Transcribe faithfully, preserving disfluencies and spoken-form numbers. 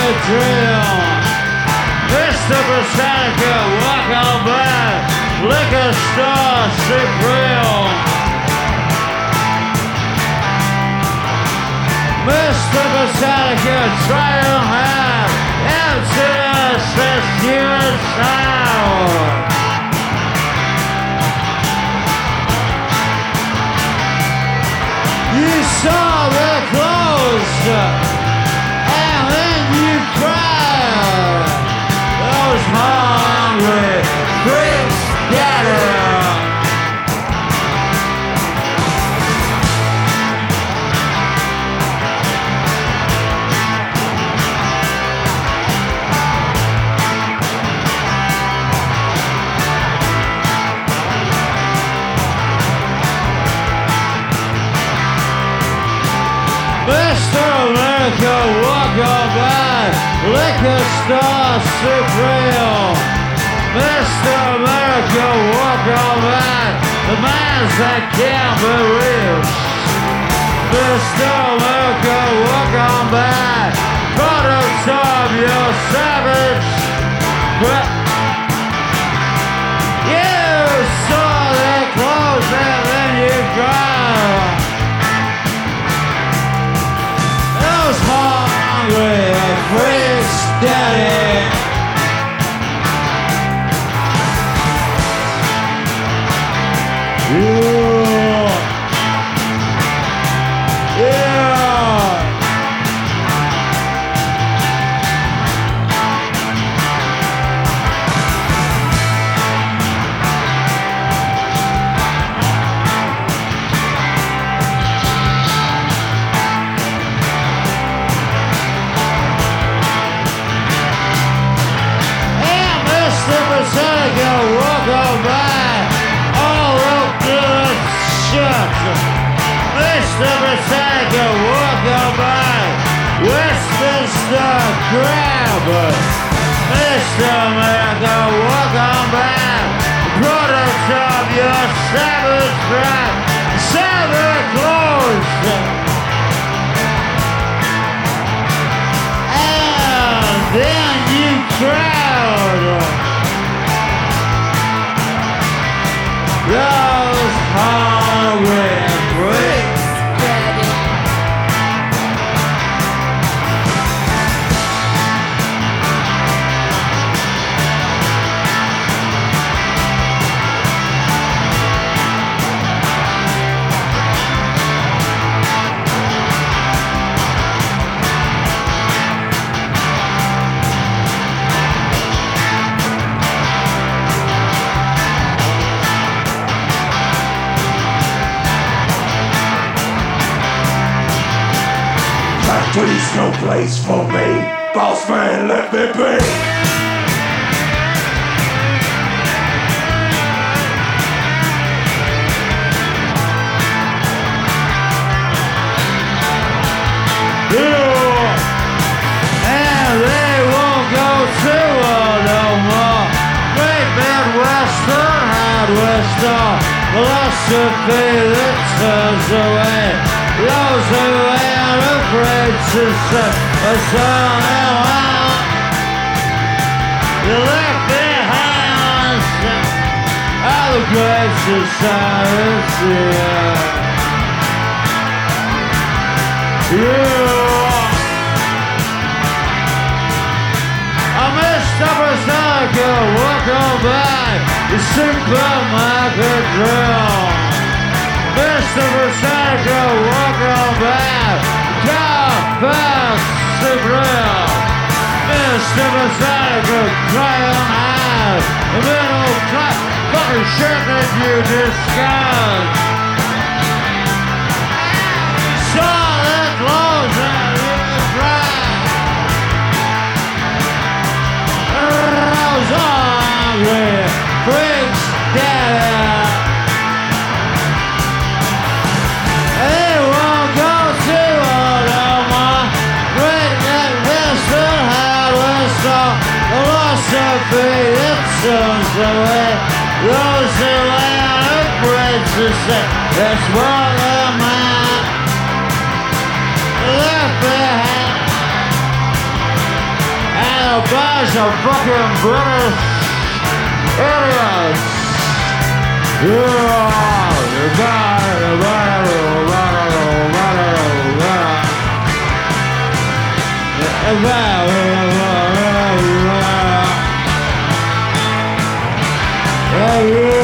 good drill. Mister Britannica, walk on back. Liquor Store Supreme. Mister Britannica, try to have emptiness that's human sound. You saw their clothes, and then you cried. Those hungry freaks gather. Mister America, walk on by, Liquor Store Supreme. Mister America, walk on by, the minds that can't be reached. Mister America, walk on by, products of your savage breath. You saw their clothes and then you cried. Hungry freaks daddy. Yeah. Yeah. Walk on by, all of good shit. Mister Britannica, walk on by, Westminster Crab. Mister America, walk on by, product of your savage crap, savage clothes. And then you crowd. Those hungry freaks daddy. Please, no place for me. Boss man, let me be. Yeah. And they won't go to it no more. Great Midwestern hardware philosophy that turns away those who ain't afraid to say what's on their mind. You left behind all the great society. Yeah. I missed up a cycle, walk on by the supermarket drill. Mister Britannica, walk on by, car pass the grill. Mister Britannica, cry on high, the middle class, fucking shirt that you disguise. Saw that clothes and you cried. Those hungry freaks daddy. Philosophy that turns away those who ain't afraid to say that's what their mind left behind. bunch of fucking British idiots. Yeah, you got it, you got it, you got it, you got it, you got it. You got it, you got it. Yeah, yeah.